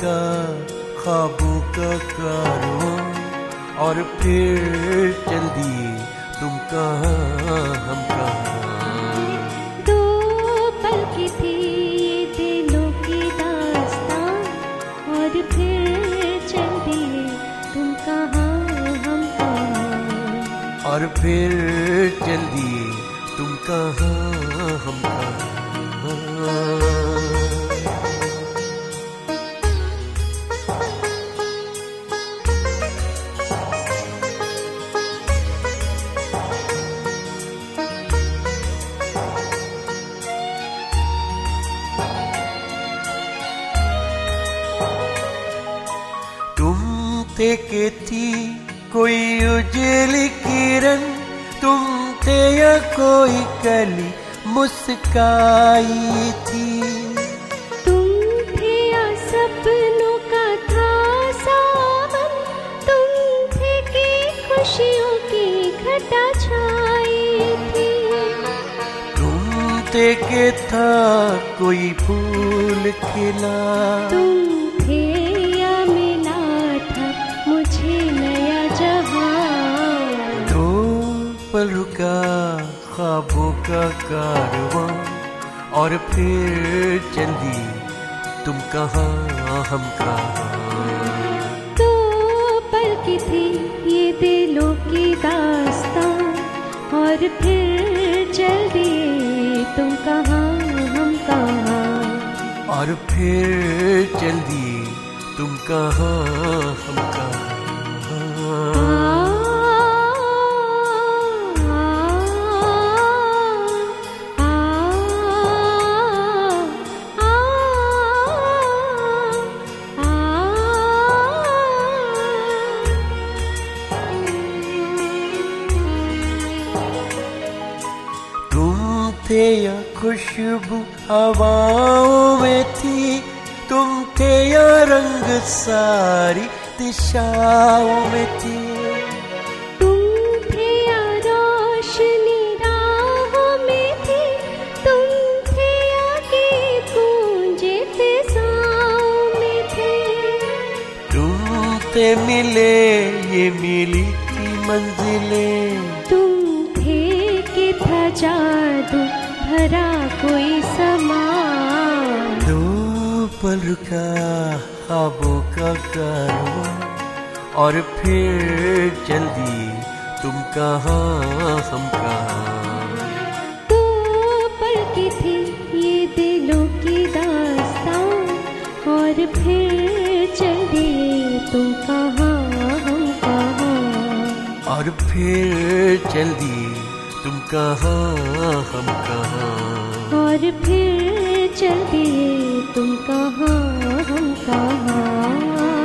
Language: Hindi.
का ख्वाबों का कारवां, और फिर चल दिए तुम कहाँ हम कहाँ। दो पल की थी ये दिलों की दास्तां, और फिर चल दिए तुम कहाँ हम कहाँ। और फिर चल दिए तुम कहाँ हम कहाँ। थे कि थी कोई उजली किरण, तुम थे या कोई कली मुस्काई थी। तुम थे या सपनों का था सावन, तुम थे कि खुशियों की घटा छाई थी। तुम थे कि था कोई फूल खिला, तुम थे या मिला था मुझे नया जहां। दो पल रुका ख्वाबों का कारवां, और फिर चल दी तुम कहाँ हम कहाँ। दो पल की थी ये दिलों की दास्तां, और फिर चल दिए तुम कहाँ हम कहाँ। और फिर चल दिए तुम कहाँ हम कहाँ। तुम थे या खुशबू हवाओं में थी, तुम थे या रंग सारी दिशाओं में थी। तुम थे या रोशनी राहों में थी, तुम थे या गीत गूंजे फिजाओं में थे। तुम थे मिले ये मिली थी मंजिलें, तुम थे कि था जादू भरा कोई समा। दो पल रुका ख्वाबों का कारवां, और फिर चल दी तुम कहाँ हम कहाँ। दो पल की थी ये दिलों की दास्तां, और फिर चल दिए तुम कहाँ हम कहाँ। और फिर चल दी तुम कहाँ हम कहाँ। और फिर चल दिए तुम कहाँ हम कहाँ।